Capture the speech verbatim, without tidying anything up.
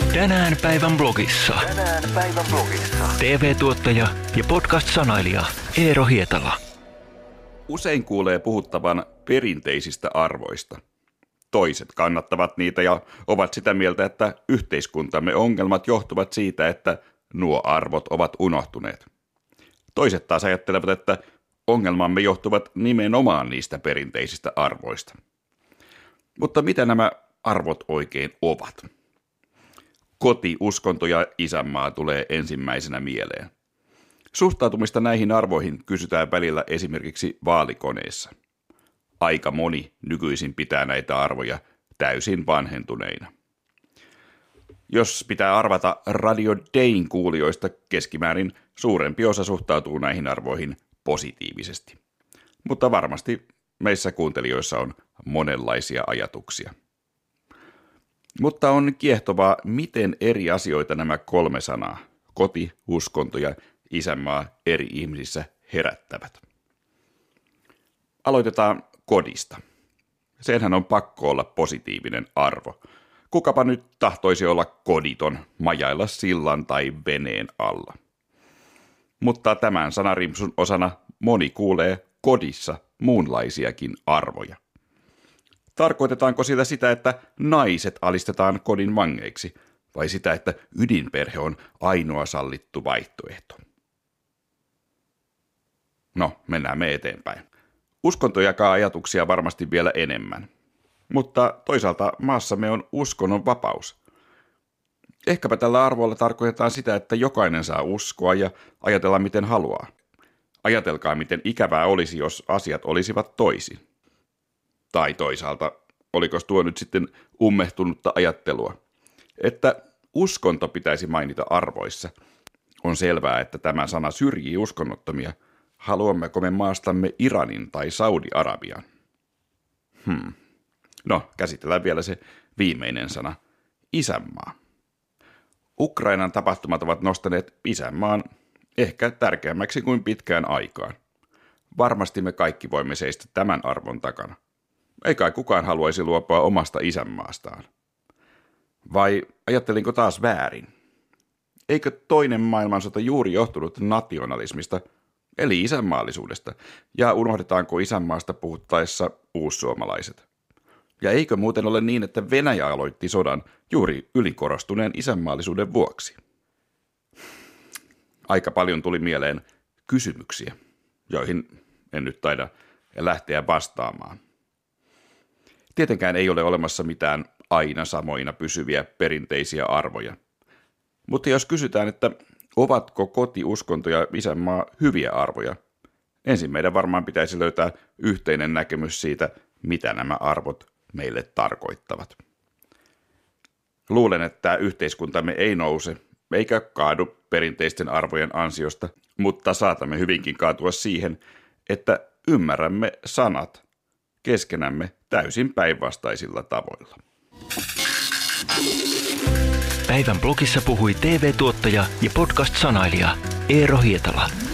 Tänään päivän blogissa. Tänään päivän blogissa. T V-tuottaja ja podcast-sanailija Eero Hietala. Usein kuulee puhuttavan perinteisistä arvoista. Toiset kannattavat niitä ja ovat sitä mieltä, että yhteiskuntamme ongelmat johtuvat siitä, että nuo arvot ovat unohtuneet. Toiset taas ajattelevat, että ongelmamme johtuvat nimenomaan niistä perinteisistä arvoista. Mutta mitä nämä arvot oikein ovat? Koti, uskonto ja isänmaa tulee ensimmäisenä mieleen. Suhtautumista näihin arvoihin kysytään välillä esimerkiksi vaalikoneessa. Aika moni nykyisin pitää näitä arvoja täysin vanhentuneina. Jos pitää arvata Radio Dayn kuulijoista, keskimäärin suurempi osa suhtautuu näihin arvoihin positiivisesti. Mutta varmasti meissä kuuntelijoissa on monenlaisia ajatuksia. Mutta on kiehtovaa, miten eri asioita nämä kolme sanaa, koti, uskonto ja isänmaa, eri ihmisissä herättävät. Aloitetaan kodista. Senhän on pakko olla positiivinen arvo. Kukapa nyt tahtoisi olla koditon, majailla sillan tai veneen alla. Mutta tämän sanarimpsun osana moni kuulee kodissa muunlaisiakin arvoja. Tarkoitetaanko sillä sitä, että naiset alistetaan kodin vangeiksi, vai sitä, että ydinperhe on ainoa sallittu vaihtoehto? No, mennään me eteenpäin. Uskonto jakaa ajatuksia varmasti vielä enemmän. Mutta toisaalta maassamme on uskonnon vapaus. Ehkäpä tällä arvolla tarkoitetaan sitä, että jokainen saa uskoa ja ajatella miten haluaa. Ajatelkaa, miten ikävää olisi, jos asiat olisivat toisin. Tai toisaalta, oliko tuo nyt sitten ummehtunutta ajattelua, että uskonto pitäisi mainita arvoissa. On selvää, että tämä sana syrjii uskonnottomia. Haluammeko me maastamme Iranin tai Saudi-Arabian? Hmm. No, käsitellään vielä se viimeinen sana, isänmaa. Ukrainan tapahtumat ovat nostaneet isänmaan ehkä tärkeämmäksi kuin pitkään aikaan. Varmasti me kaikki voimme seistä tämän arvon takana. Eikä kukaan haluaisi luopua omasta isänmaastaan. Vai ajattelinko taas väärin? Eikö toinen maailmansota juuri johtunut nationalismista, eli isänmaallisuudesta, ja unohdetaanko isänmaasta puhuttaessa uussuomalaiset? Ja eikö muuten ole niin, että Venäjä aloitti sodan juuri ylikorostuneen isänmaallisuuden vuoksi? Aika paljon tuli mieleen kysymyksiä, joihin en nyt taida lähteä vastaamaan. Tietenkään ei ole olemassa mitään aina samoina pysyviä perinteisiä arvoja. Mutta jos kysytään, että ovatko koti, uskonto ja isänmaa hyviä arvoja, ensin meidän varmaan pitäisi löytää yhteinen näkemys siitä, mitä nämä arvot meille tarkoittavat. Luulen, että yhteiskuntamme ei nouse eikä kaadu perinteisten arvojen ansiosta, mutta saatamme hyvinkin kaatua siihen, että ymmärrämme sanat keskenämme täysin päinvastaisilla tavoilla. Päivän blogissa puhui T V-tuottaja ja podcast-sanailija Eero Hietala.